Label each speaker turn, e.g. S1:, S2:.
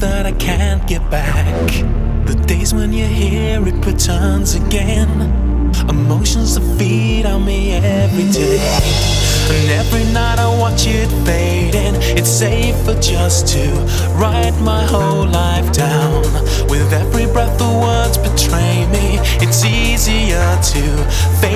S1: that I can't get back. The days when you hear it returns again. Emotions that feed on me every day. And every night I watch it fading. It's safer just to write my whole life down. With every breath the words betray me. It's easier to fade